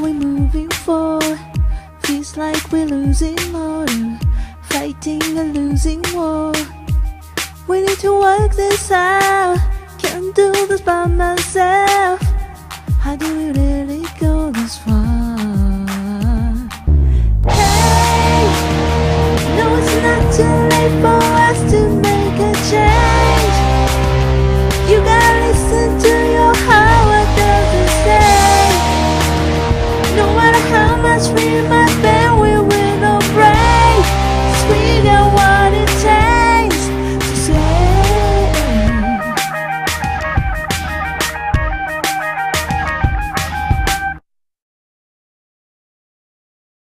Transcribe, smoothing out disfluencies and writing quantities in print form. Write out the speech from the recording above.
we moving forward? Feels like we're losing more, fighting a losing war. We need to work this out, can't do this by myself. How do we really go this far? Hey, no, it's not too late for us to make a change. You gotta listen to your heart, what does it say? No matter how much we might bear,